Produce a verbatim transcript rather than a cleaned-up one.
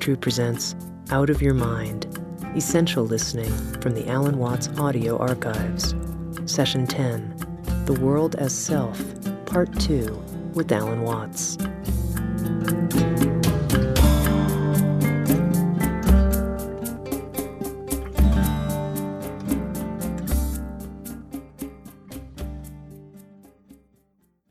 True presents Out of Your Mind, Essential Listening from the Alan Watts Audio Archives. Session ten, The World as Self, Part two, with Alan Watts.